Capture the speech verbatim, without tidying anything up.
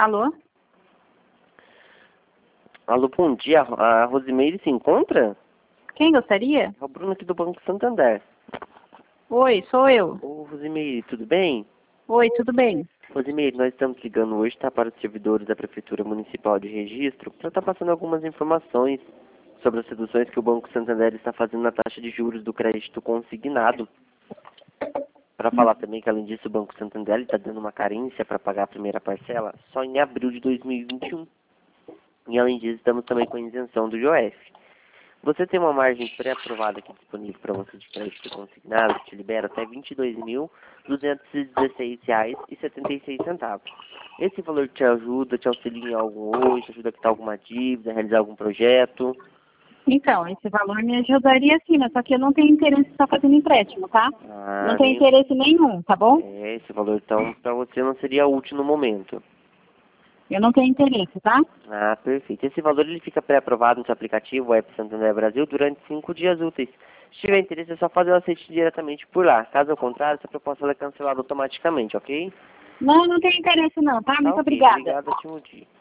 Alô? Alô, bom dia. A Rosimeire se encontra? Quem gostaria? É o Bruno aqui do Banco Santander. Oi, sou eu. Ô, Rosimeire, tudo bem? Oi, tudo bem? Rosimeire, nós estamos ligando hoje, tá, para os servidores da Prefeitura Municipal de Registro, para estar passando algumas informações sobre as reduções que o Banco Santander está fazendo na taxa de juros do crédito consignado. Para falar também que, além disso, o Banco Santander está dando uma carência para pagar a primeira parcela só em abril de dois mil e vinte e um. E, além disso, estamos também com a isenção do I O F. Você tem uma margem pré-aprovada aqui disponível para você de crédito consignado, que te libera até vinte e dois mil, duzentos e dezesseis reais e setenta e seis centavos. Esse valor te ajuda, te auxilia em algo hoje, te ajuda a quitar alguma dívida, a realizar algum projeto? Então, esse valor me ajudaria sim, mas só que eu não tenho interesse em estar fazendo empréstimo, tá? Ah, Não tenho nem... interesse nenhum, tá bom? É, esse valor, então, para você não seria útil no momento. Eu não tenho interesse, tá? Ah, perfeito. Esse valor ele fica pré-aprovado no seu aplicativo, o App Santander Brasil, durante cinco dias úteis. Se tiver interesse, é só fazer o aceite diretamente por lá. Caso contrário, essa proposta ela é cancelada automaticamente, ok? Não, não tenho interesse não, tá? Tá Muito ok. obrigada. Obrigado, ótimo dia.